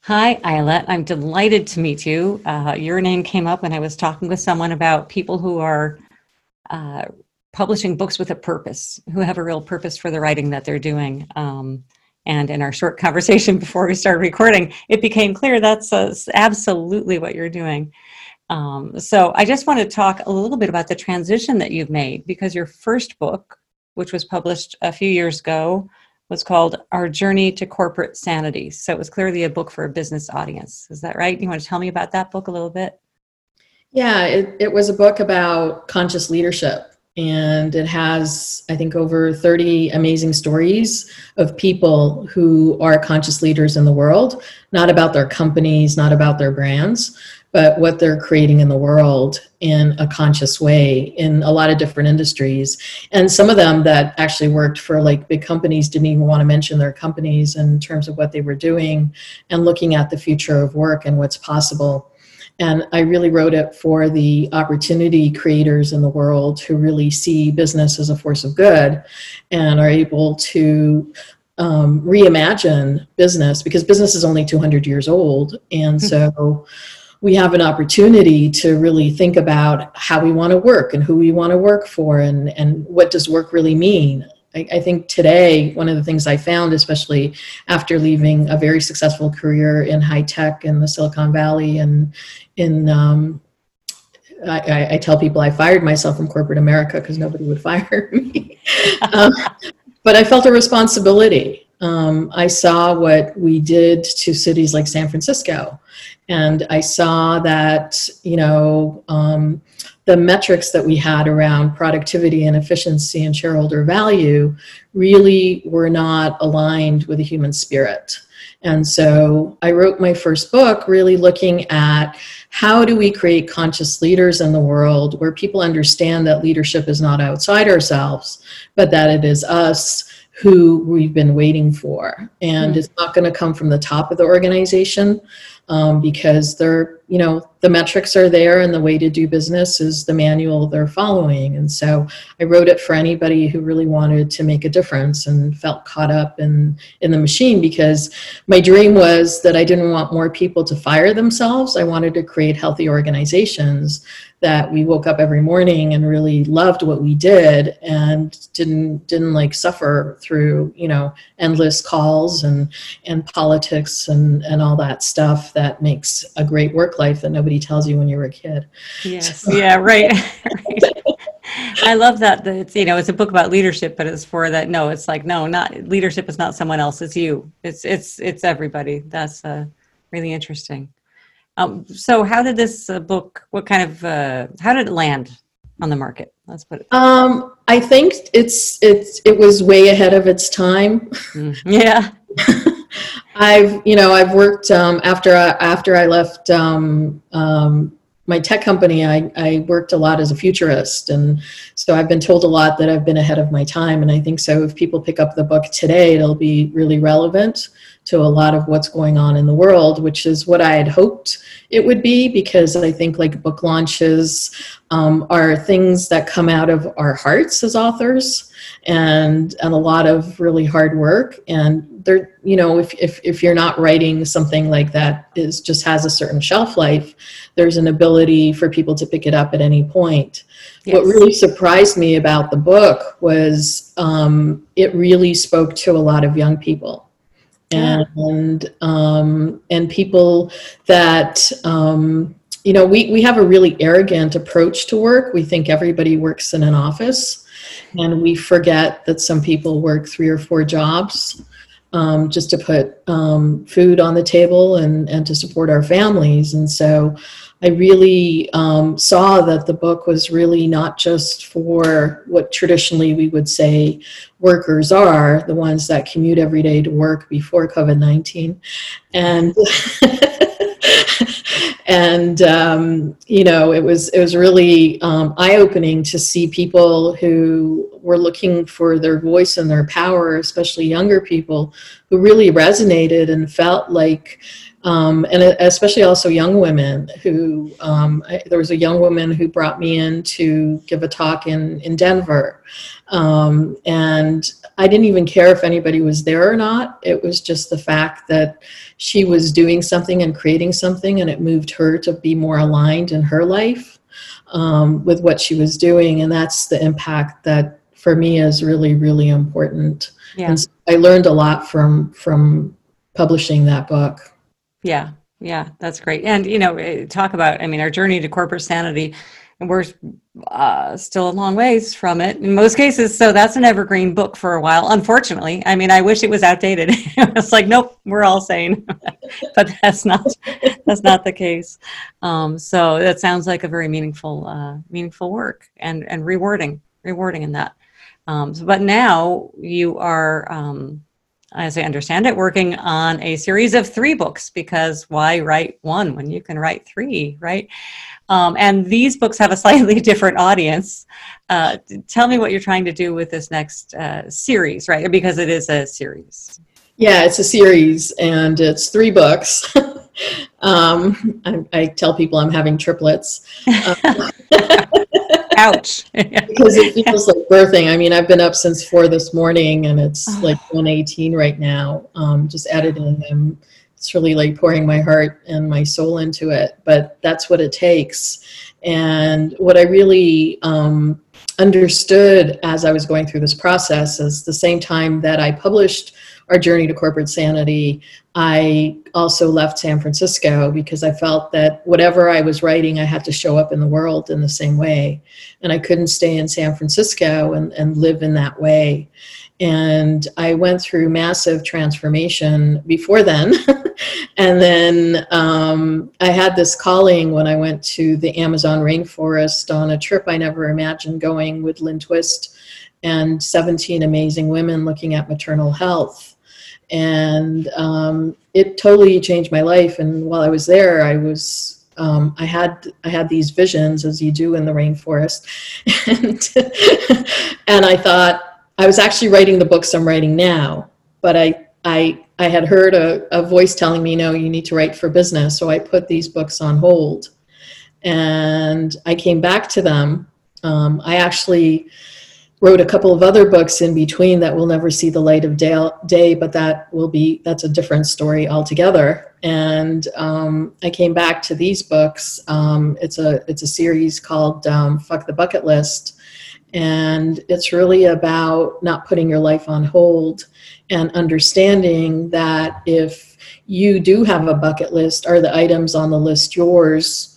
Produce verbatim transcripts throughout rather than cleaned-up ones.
Hi, Isla. I'm delighted to meet you. Uh, your name came up when I was talking with someone about people who are uh, publishing books with a purpose, who have a real purpose for the writing that they're doing. Um, and in our short conversation before we started recording, it became clear that's uh, absolutely what you're doing. Um, so I just want to talk a little bit about the transition that you've made, because your first book, which was published a few years ago, was called Our Journey to Corporate Sanity. So it was clearly a book for a business audience. Is that right? You want to tell me about that book a little bit? Yeah, it, it was a book about conscious leadership. And it has, I think, over thirty amazing stories of people who are conscious leaders in the world, not about their companies, not about their brands, but what they're creating in the world in a conscious way in a lot of different industries. And some of them that actually worked for like big companies didn't even want to mention their companies in terms of what they were doing and looking at the future of work and what's possible. And I really wrote it for the opportunity creators in the world who really see business as a force of good and are able to um, reimagine business, because business is only two hundred years old. And so we have an opportunity to really think about how we want to work and who we want to work for, and, and what does work really mean. I, I think today, one of the things I found, especially after leaving a very successful career in high tech in the Silicon Valley, and in um, I, I tell people I fired myself from corporate America because nobody would fire me. um, but I felt a responsibility. Um, I saw what we did to cities like San Francisco, and I saw that, you know, um, the metrics that we had around productivity and efficiency and shareholder value really were not aligned with the human spirit. And so I wrote my first book really looking at how do we create conscious leaders in the world where people understand that leadership is not outside ourselves, but that it is us who we've been waiting for. And mm. it's not going to come from the top of the organization um, because they're, you know, the metrics are there, and the way to do business is the manual they're following. And so I wrote it for anybody who really wanted to make a difference and felt caught up in, in the machine, because my dream was that I didn't want more people to fire themselves. I wanted to create healthy organizations that we woke up every morning and really loved what we did and didn't didn't like suffer through, you know, endless calls and and politics and and all that stuff that makes a great work life that nobody tells you when you were a kid. Yes. So. Yeah. Right. Right. I love that. That it's, you know, it's a book about leadership, but it's for that. No, it's like, no, not leadership is not someone else. It's you. It's, it's, it's everybody. That's uh, really interesting. Um, so how did this uh, book, what kind of, uh, how did it land on the market? Let's put it. Um, I think it's, it's, it was way ahead of its time. Mm, yeah. I've, you know, I've worked, um, after, I, after I left, um, um, my tech company, I, I worked a lot as a futurist. And so I've been told a lot that I've been ahead of my time. And I think so if people pick up the book today, it'll be really relevant to a lot of what's going on in the world, which is what I had hoped it would be, because I think like book launches um, are things that come out of our hearts as authors, and and a lot of really hard work. And they're, you know, if if if you're not writing something like that is just has a certain shelf life, there's an ability for people to pick it up at any point. Yes. What really surprised me about the book was um, it really spoke to a lot of young people. And um, and people that, um, you know, we, we have a really arrogant approach to work. We think everybody works in an office, and we forget that some people work three or four jobs um, just to put um, food on the table and, and to support our families. And so I really um, saw that the book was really not just for what traditionally we would say workers are, the ones that commute every day to work before COVID nineteen. And and um, you know, it was it was really um, eye-opening to see people who were looking for their voice and their power, especially younger people who really resonated and felt like, um, and especially also young women who, um, I, there was a young woman who brought me in to give a talk in, in Denver. Um, and I didn't even care if anybody was there or not. It was just the fact that she was doing something and creating something, and it moved her to be more aligned in her life um, with what she was doing. And that's the impact that for me is really, really important. Yeah. And so I learned a lot from, from publishing that book. Yeah. Yeah. That's great. And, you know, eh, talk about, I mean, our journey to corporate sanity, and we're uh, still a long ways from it in most cases. So that's an evergreen book for a while, unfortunately. I mean, I wish it was outdated. It's like, nope, we're all sane, but that's not, that's not the case. Um, so that sounds like a very meaningful, uh, meaningful work and, and rewarding, rewarding in that. Um, so, but now you are, um, as I understand it, working on a series of three books, because why write one when you can write three, right? Um, and these books have a slightly different audience. Uh, tell me what you're trying to do with this next uh, series, right? Because it is a series. Yeah, it's a series, and it's three books. um, I, I tell people I'm having triplets. Um, Ouch. Because it feels like birthing. I mean, I've been up since four this morning, and it's like one eighteen right now, um, just editing them. It's really like pouring my heart and my soul into it, but that's what it takes. And what I really um, understood as I was going through this process is the same time that I published Our Journey to Corporate Sanity, I also left San Francisco because I felt that whatever I was writing, I had to show up in the world in the same way. And I couldn't stay in San Francisco and, and live in that way. And I went through massive transformation before then. And then um, I had this calling when I went to the Amazon rainforest on a trip I never imagined going with Lynn Twist and seventeen amazing women looking at maternal health. And um, it totally changed my life. And while I was there, I was Um, I had I had these visions, as you do in the rainforest, and and I thought I was actually writing the books I'm writing now, but I I I had heard a, a voice telling me, no, you need to write for business. So I put these books on hold, and I came back to them. Um, I actually wrote a couple of other books in between that will never see the light of day, but that will be, that's a different story altogether. And um, I came back to these books. Um, it's a it's a series called um, Fuck the Bucket List. And it's really about not putting your life on hold and understanding that if you do have a bucket list, are the items on the list yours,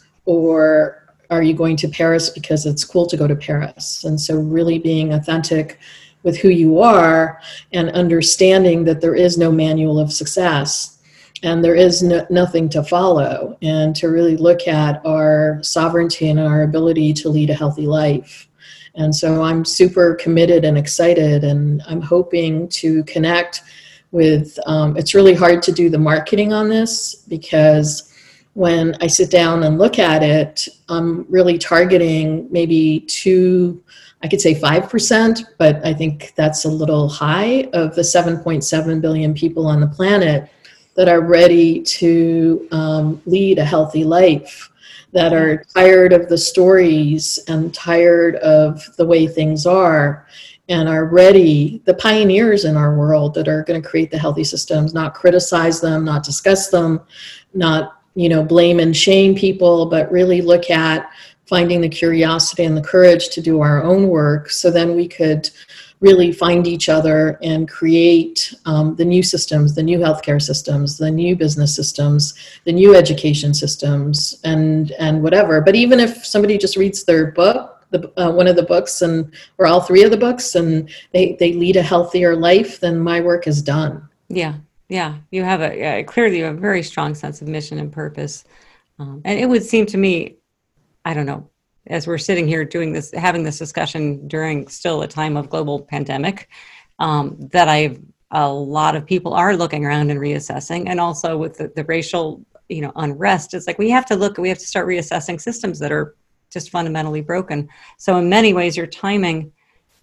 or are you going to Paris because it's cool to go to Paris? And so really being authentic with who you are and understanding that there is no manual of success and there is no, nothing to follow, and to really look at our sovereignty and our ability to lead a healthy life. And so I'm super committed and excited, and I'm hoping to connect with, um, it's really hard to do the marketing on this because when I sit down and look at it, I'm really targeting maybe two, I could say five percent, but I think that's a little high, of the seven point seven billion people on the planet that are ready to um, lead a healthy life, that are tired of the stories and tired of the way things are, and are ready, the pioneers in our world that are going to create the healthy systems, not criticize them, not discuss them, not you know, blame and shame people, but really look at finding the curiosity and the courage to do our own work, so then we could really find each other and create um, the new systems, the new healthcare systems, the new business systems, the new education systems, and and whatever. But even if somebody just reads their book, the, uh, one of the books, and or all three of the books, and they, they lead a healthier life, then my work is done. Yeah. Yeah, you have a yeah, clearly you have a very strong sense of mission and purpose. Um, and it would seem to me, I don't know, as we're sitting here doing this, having this discussion during still a time of global pandemic, um, that I've, a lot of people are looking around and reassessing. And also with the, the racial, you know, unrest, it's like we have to look, we have to start reassessing systems that are just fundamentally broken. So in many ways, your timing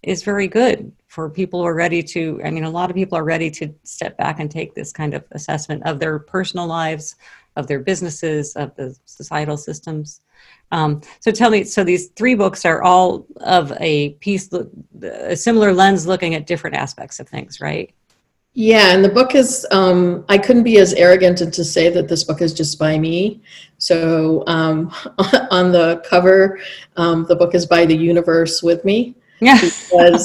is very good for people who are ready to, I mean, a lot of people are ready to step back and take this kind of assessment of their personal lives, of their businesses, of the societal systems. Um, so tell me, so these three books are all of a piece, a similar lens looking at different aspects of things, right? Yeah, and the book is, um, I couldn't be as arrogant to say that this book is just by me. So um, on the cover, um, the book is by the universe with me. Yeah. Because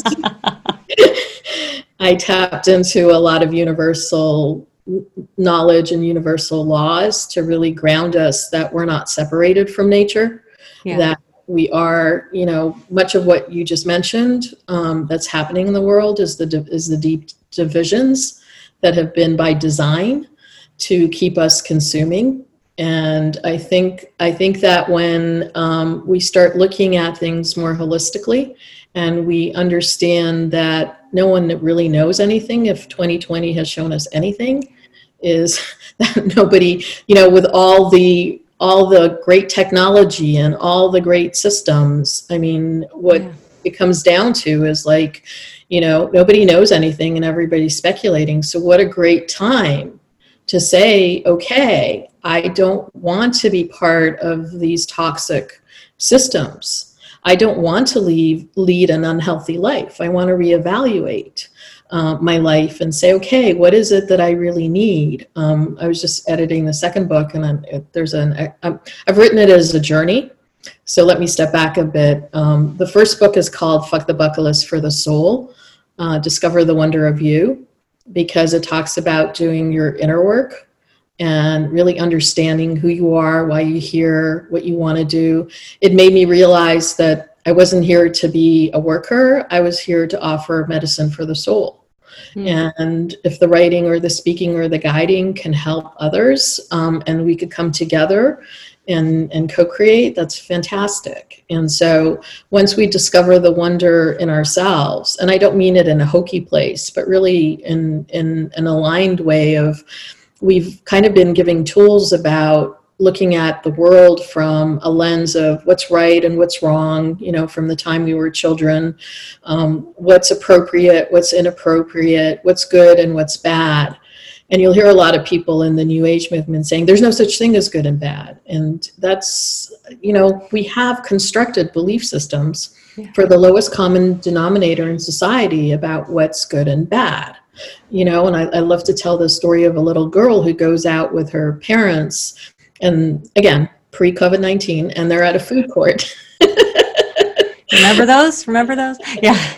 I tapped into a lot of universal knowledge and universal laws to really ground us that we're not separated from nature, yeah. that we are, you know, much of what you just mentioned um, that's happening in the world is the is the deep divisions that have been by design to keep us consuming. And I think I think that when um, we start looking at things more holistically, and we understand that no one really knows anything, if twenty twenty has shown us anything, is that nobody, you know, with all the all the great technology and all the great systems, I mean, what yeah. it comes down to is like, you know, nobody knows anything and everybody's speculating. So what a great time to say, okay, I don't want to be part of these toxic systems. I don't want to leave, lead an unhealthy life. I want to reevaluate uh, my life and say, okay, what is it that I really need? Um, I was just editing the second book, and I'm, there's an I'm, I've written it as a journey. So let me step back a bit. Um, the first book is called Fuck the Bucket List for the Soul, uh, Discover the Wonder of You, because it talks about doing your inner work and really understanding who you are, why you're here, what you want to do. It made me realize that I wasn't here to be a worker. I was here to offer medicine for the soul. Mm. And if the writing or the speaking or the guiding can help others, um, and we could come together and, and co-create, that's fantastic. And so once we discover the wonder in ourselves, and I don't mean it in a hokey place, but really in, in an aligned way of, we've kind of been giving tools about looking at the world from a lens of what's right and what's wrong, you know, from the time we were children, um, what's appropriate, what's inappropriate, what's good and what's bad. And you'll hear a lot of people in the New Age movement saying there's no such thing as good and bad. And that's, you know, we have constructed belief systems yeah. for the lowest common denominator in society about what's good and bad. You know, and I, I love to tell the story of a little girl who goes out with her parents, and again, pre-COVID nineteen, and they're at a food court. Remember those? Remember those? Yeah.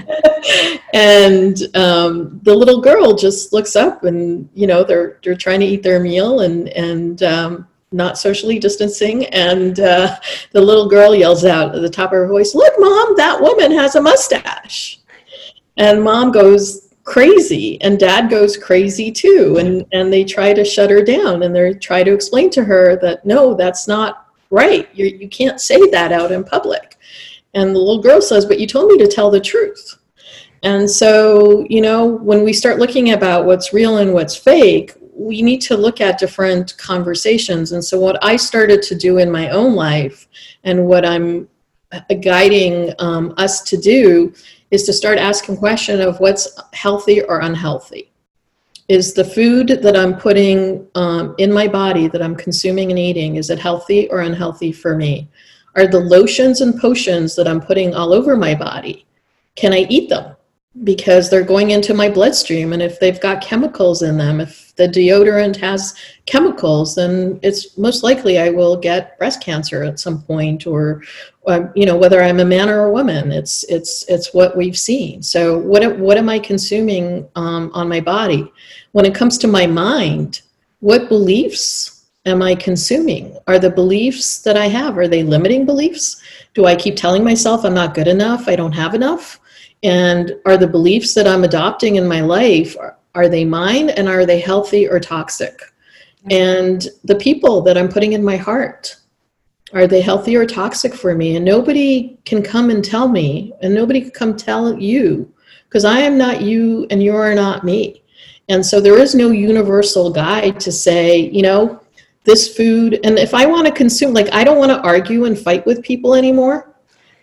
And um, the little girl just looks up, and you know they're they're trying to eat their meal and and um, not socially distancing, and uh, the little girl yells out at the top of her voice, "Look, Mom, that woman has a mustache!" And Mom goes crazy, and Dad goes crazy too, and and they try to shut her down, and they try to explain to her that no, that's not right. You you can't say that out in public. And the little girl says, "But you told me to tell the truth." And so, you know, when we start looking about what's real and what's fake, we need to look at different conversations. And so what I started to do in my own life, and what I'm guiding um, us to do, is to start asking question of what's healthy or unhealthy. Is the food that I'm putting um, in my body, that I'm consuming and eating, is it healthy or unhealthy for me? Are the lotions and potions that I'm putting all over my body, can I eat them? Because they're going into my bloodstream, and if they've got chemicals in them, if the deodorant has chemicals, then it's most likely I will get breast cancer at some point, or, or you know, whether I'm a man or a woman, it's it's it's what we've seen. So what what am I consuming um, on my body? When it comes to my mind, what beliefs am I consuming? Are the beliefs that I have, are they limiting beliefs? Do I keep telling myself I'm not good enough, I don't have enough? And are the beliefs that I'm adopting in my life, are, are they mine, and are they healthy or toxic? And the people that I'm putting in my heart, are they healthy or toxic for me? And nobody can come and tell me, and nobody can come tell you, because I am not you and you are not me. And so there is no universal guide to say, you know, this food, and if I want to consume, like I don't want to argue and fight with people anymore.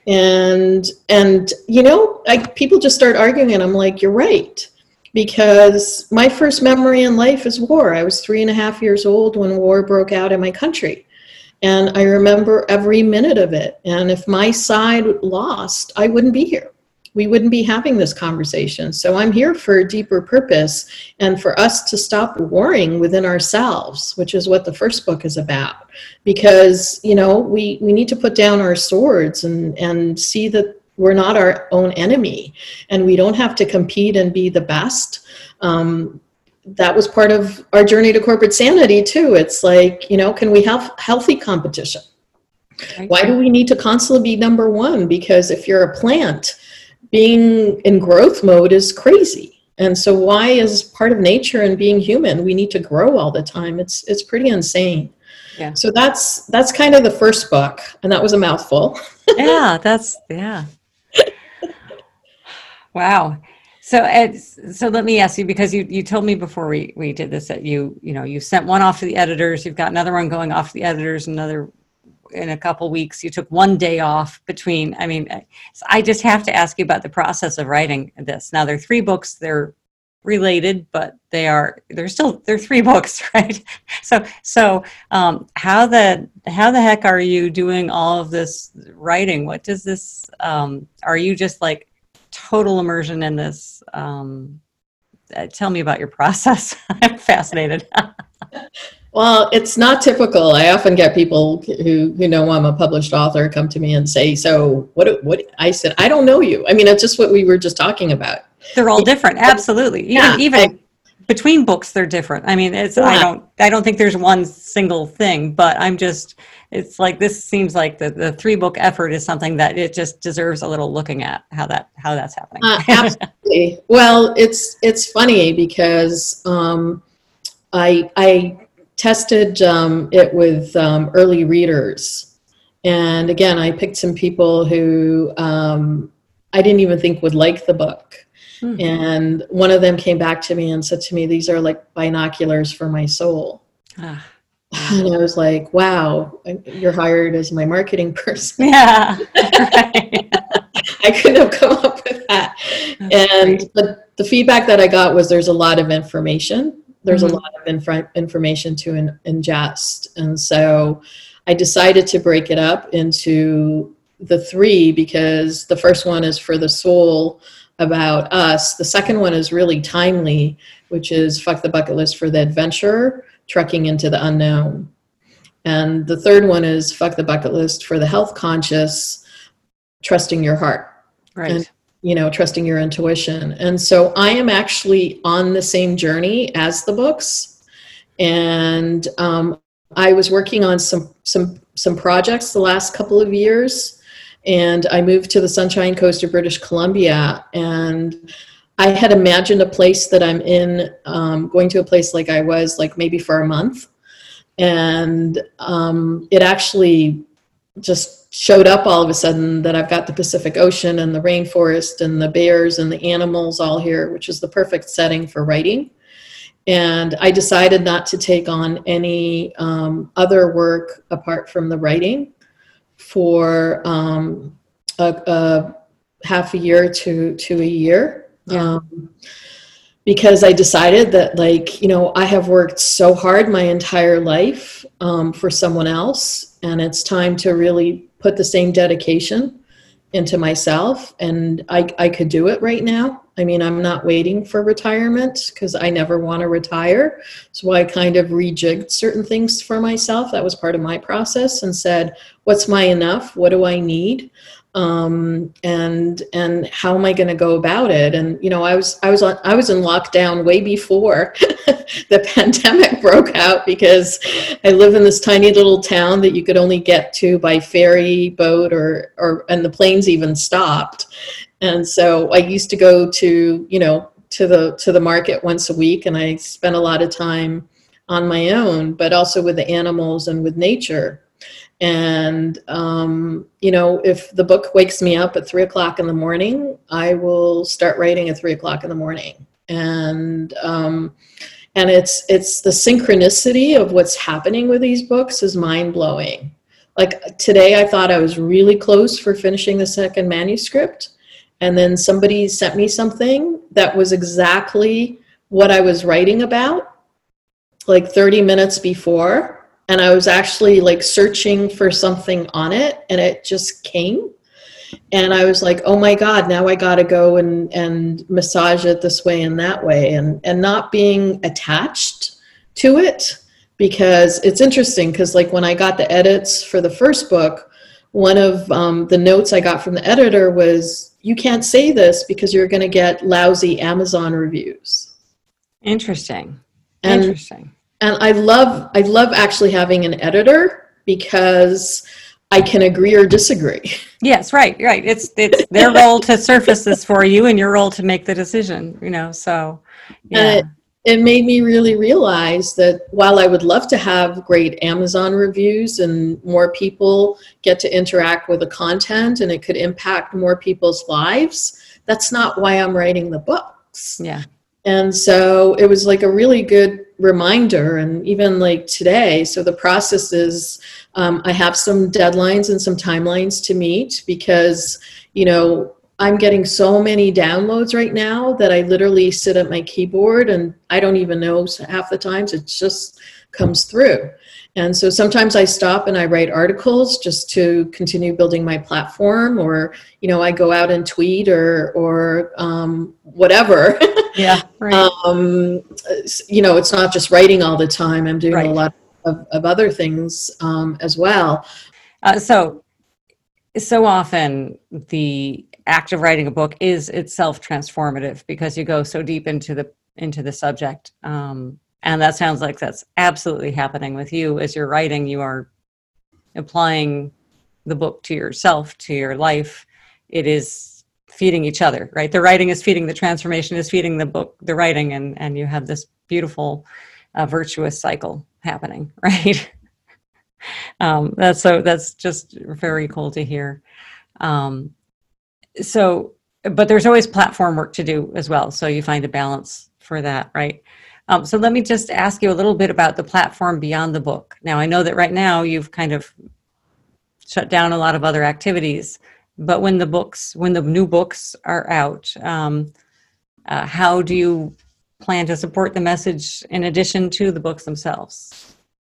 And, and, you know, I, people just start arguing and I'm like, you're right. Because my first memory in life is war. I was three and a half years old when war broke out in my country. And I remember every minute of it. And if my side lost, I wouldn't be here. We wouldn't be having this conversation. So I'm here for a deeper purpose and for us to stop warring within ourselves, which is what the first book is about. Because, you know, we, we need to put down our swords and, and see that we're not our own enemy and we don't have to compete and be the best. Um, that was part of our journey to corporate sanity too. It's like, you know, can we have healthy competition? Right. Why do we need to constantly be number one? Because if you're a plant, being in growth mode is crazy. And so why, as part of nature and being human, we need to grow all the time? It's it's pretty insane. Yeah. So that's that's kind of the first book, and that was a mouthful. Yeah, that's yeah. Wow. So it's, so let me ask you, because you, you told me before we, we did this that you you know you sent one off to the editors, you've got another one going off to the editors, another in a couple weeks. You took one day off between. I mean, I just have to ask you about the process of writing this. Now, they're three books. They're related, but they are they're still they're three books, right? So so um, how the how the heck are you doing all of this writing? What does this? Um, are you just like total immersion in this? Um, uh, tell me about your process. I'm fascinated. Well, it's not typical. I often get people who, who know I'm a published author come to me and say, so what, what, I said, I don't know you. I mean, it's just what we were just talking about. They're all different. Absolutely. Even, yeah, even I, between books, they're different. I mean, it's, yeah. I don't, I don't think there's one single thing, but I'm just, it's like, this seems like the, the three book effort is something that it just deserves a little looking at how that, how that's happening. Uh, absolutely. Well, it's, it's funny because um, I, I, tested um, it with um, early readers. And again, I picked some people who um, I didn't even think would like the book. Mm-hmm. And one of them came back to me and said to me, these are like binoculars for my soul. Ah. And I was like, wow, you're hired as my marketing person. Yeah. Right. I couldn't have come up with that. That's and great. But the feedback that I got was there's a lot of information. There's mm-hmm. a lot of inf- information to in- ingest. And so I decided to break it up into the three because the first one is for the soul about us. The second one is really timely, which is Fuck the Bucket List for the Adventurer, Trekking into the Unknown. And the third one is Fuck the Bucket List for the Health Conscious, Trusting Your Heart. Right. And, you know, trusting your intuition. And so I am actually on the same journey as the books. And um, I was working on some, some, some projects the last couple of years. And I moved to the Sunshine Coast of British Columbia. And I had imagined a place that I'm in, um, going to a place like I was, like maybe for a month. And um, it actually just showed up all of a sudden that I've got the Pacific Ocean and the rainforest and the bears and the animals all here, which is the perfect setting for writing. And I decided not to take on any um, other work apart from the writing for um, a, a half a year to, to a year. Yeah. Um, because I decided that, like, you know, I have worked so hard my entire life um, for someone else, and it's time to really put the same dedication into myself, and I, I could do it right now. I mean, I'm not waiting for retirement because I never want to retire. So I kind of rejigged certain things for myself. That was part of my process, and said, what's my enough? What do I need? Um, and, and how am I going to go about it? And, you know, I was, I was on, I was in lockdown way before the pandemic broke out because I live in this tiny little town that you could only get to by ferry boat or, or, and the planes even stopped. And so I used to go to, you know, to the, to the market once a week, and I spent a lot of time on my own, but also with the animals and with nature. And, um, you know, if the book wakes me up at three o'clock in the morning, I will start writing at three o'clock in the morning. And, um, and it's, it's the synchronicity of what's happening with these books is mind blowing. Like today, I thought I was really close for finishing the second manuscript. And then somebody sent me something that was exactly what I was writing about, like thirty minutes before. And I was actually like searching for something on it, and it just came. And I was like, oh my God, now I got to go and, and massage it this way and that way, and, and not being attached to it. Because it's interesting, because like when I got the edits for the first book, one of um, the notes I got from the editor was, you can't say this because you're going to get lousy Amazon reviews. Interesting. And, Interesting. And I love, I love actually having an editor, because I can agree or disagree. Yes, right, right. It's it's their role to surface this for you, and your role to make the decision, you know, so, yeah. And it, it made me really realize that while I would love to have great Amazon reviews and more people get to interact with the content and it could impact more people's lives, that's not why I'm writing the books. Yeah. And so it was like a really good reminder. And even like today, so the process is, um, I have some deadlines and some timelines to meet, because, you know, I'm getting so many downloads right now that I literally sit at my keyboard and I don't even know half the times, it just comes through. And so sometimes I stop and I write articles just to continue building my platform, or, you know, I go out and tweet or, or um, whatever. Yeah, right. um, you know, it's not just writing all the time. I'm doing Right. a lot of, of other things um, as well. Uh, so, so often the act of writing a book is itself transformative, because you go so deep into the into the subject, um, and that sounds like that's absolutely happening with you. As you're writing, you are applying the book to yourself, to your life. It is feeding each other, right? The writing is feeding the transformation, is feeding the book, the writing, and and you have this beautiful, uh, virtuous cycle happening, right? um, that's so that's just very cool to hear. Um, So, but there's always platform work to do as well. So you find a balance for that, right? Um, so let me just ask you a little bit about the platform beyond the book. Now, I know that right now you've kind of shut down a lot of other activities, but when the books, when the new books are out, um, uh, how do you plan to support the message in addition to the books themselves?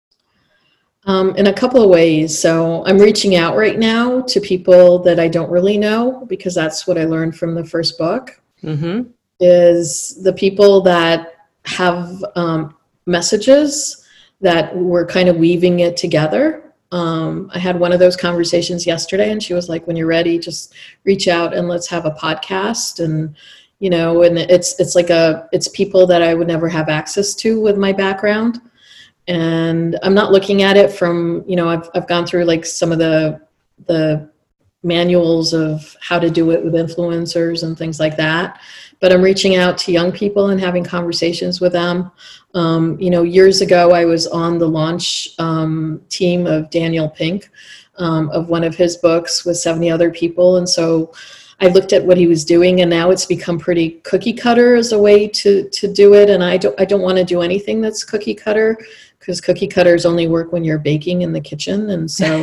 Um, in a couple of ways. So I'm reaching out right now to people that I don't really know, because that's what I learned from the first book, Mm-hmm. is the people that have um, messages that we're kind of weaving it together. Um, I had one of those conversations yesterday, and she was like, when you're ready, just reach out and let's have a podcast. And, you know, and it's, it's like a, it's people that I would never have access to with my background. And I'm not looking at it from, you know, I've I've gone through like some of the the manuals of how to do it with influencers and things like that. But I'm reaching out to young people and having conversations with them. Um, you know, years ago, I was on the launch um, team of Daniel Pink, um, of one of his books with seventy other people. And so I looked at what he was doing, and now it's become pretty cookie cutter as a way to to do it. And I don't I don't want to do anything that's cookie cutter, because cookie cutters only work when you're baking in the kitchen. And so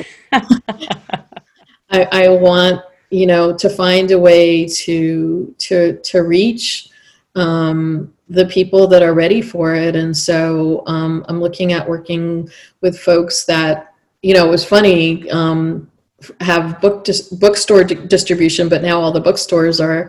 I, I want, you know, to find a way to to to reach um, the people that are ready for it. And so um, I'm looking at working with folks that, you know, it was funny, um, have book dis- bookstore di- distribution, but now all the bookstores are.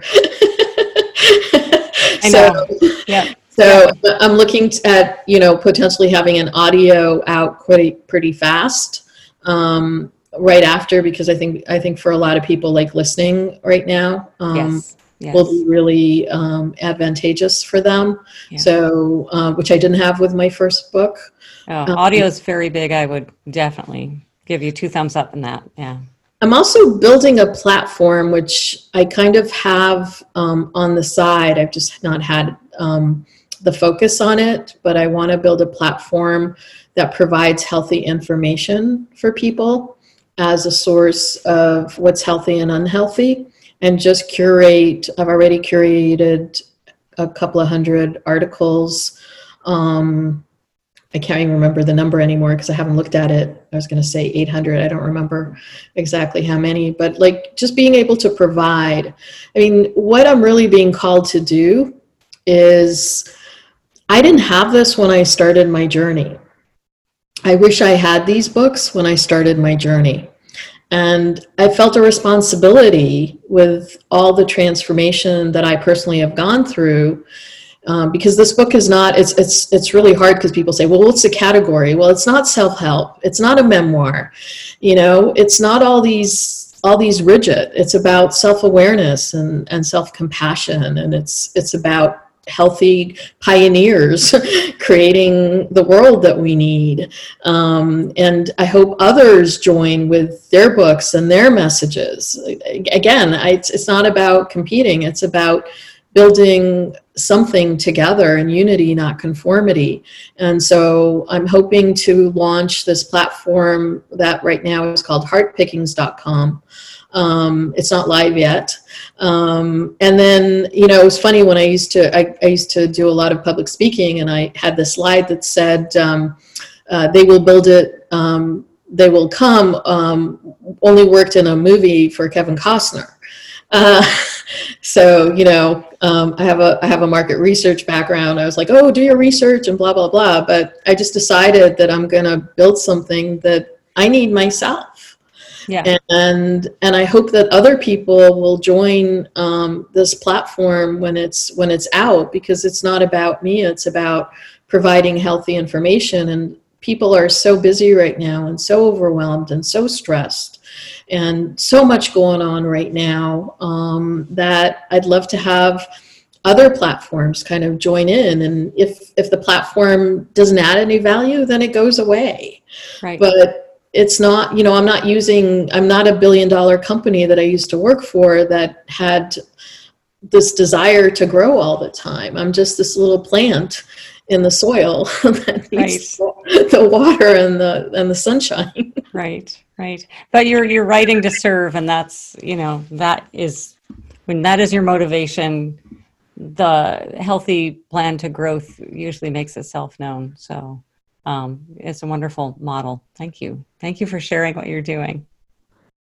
I so, know. Yeah. So yeah. I'm looking at, you know, potentially having an audio out pretty pretty fast um, right after, because I think I think for a lot of people, like listening right now um, Yes. Yes. will be really um, advantageous for them. Yeah. So, uh, which I didn't have with my first book. Oh, Um, audio is very big. I would definitely give you two thumbs up in that. Yeah. I'm also building a platform, which I kind of have um, on the side. I've just not had um, the focus on it, but I want to build a platform that provides healthy information for people as a source of what's healthy and unhealthy, and just curate. I've already curated a couple of hundred articles um, I can't even remember the number anymore because I haven't looked at it. I was going to say eight hundred. I don't remember exactly how many, but like just being able to provide. I mean, what I'm really being called to do is, I didn't have this when I started my journey. I wish I had these books when I started my journey. And I felt a responsibility with all the transformation that I personally have gone through. Um, because this book is not, it's it's it's really hard because people say, well, what's the category? Well, it's not self-help. It's not a memoir. You know, it's not all these all these rigid. It's about self-awareness and, and self-compassion. And it's it's about healthy pioneers creating the world that we need. Um, and I hope others join with their books and their messages. Again, I, it's, it's not about competing. It's about building something together in unity, not conformity. And so I'm hoping to launch this platform that right now is called heart pickings dot com. Um, it's not live yet. Um, and then, you know, it was funny when I used to, I, I used to do a lot of public speaking, and I had this slide that said, um, uh, they will build it, um, they will come, um, only worked in a movie for Kevin Costner. Uh, so, you know, um, I have a, I have a market research background. I was like, oh, do your research and blah, blah, blah. But I just decided that I'm going to build something that I need myself. Yeah. And, and I hope that other people will join, um, this platform when it's, when it's out, because it's not about me. It's about providing healthy information. And people are so busy right now and so overwhelmed and so stressed, and so much going on right now, um, that I'd love to have other platforms kind of join in. And if, if the platform doesn't add any value, then it goes away. Right. But it's not, you know, I'm not using, I'm not a billion dollar company that I used to work for that had this desire to grow all the time. I'm just this little plant in the soil that needs right. the water and the and the sunshine. Right, right. But you're you're writing to serve, and that's, you know, that is, when that is your motivation, the healthy plan to growth usually makes itself known. So um, it's a wonderful model. Thank you. Thank you for sharing what you're doing.